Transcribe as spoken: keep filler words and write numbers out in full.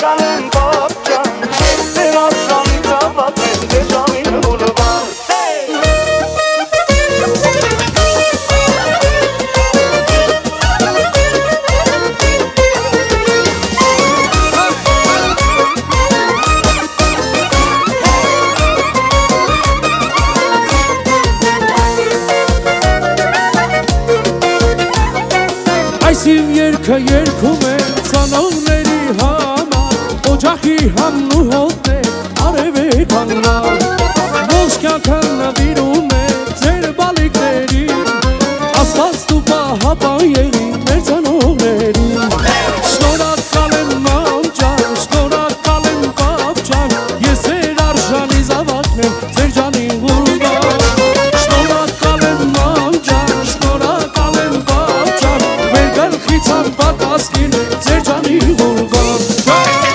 կալեն բապջան, դեր աշանի ծավատ են դե ժամին հուլվան Այսիվ երկը երկում է ծանողների համար Օջախի համն ու հոտն է արև է կաննալ Ողջ կյանքը նվիրում է ձեր բալիկներին Աստված դու պահապան եղի մեր ծանողներին Շնորհակալ եմ մամ ջան, շնորհակալ եմ պապ ջան Ես ձեր արժանի զավակն եմ, ձեր ջանին ղուրբան Շնորհակալ եմ մամ ջան, շնորհակալ եմ պապ ջան Գլխից անպատասխին ձեր ջանի ղուրբան